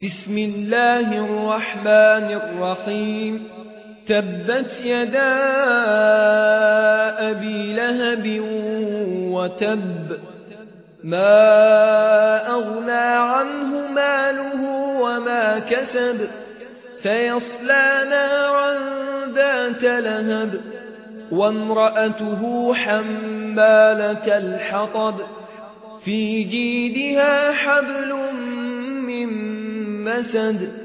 بسم الله الرحمن الرحيم. تبت يدا أبي لهب وتب، ما أغنى عنه ماله وما كسب، سيصلى نارا ذات لهب وامرأته حمالة الحطب، في جيدها حبل من مسد.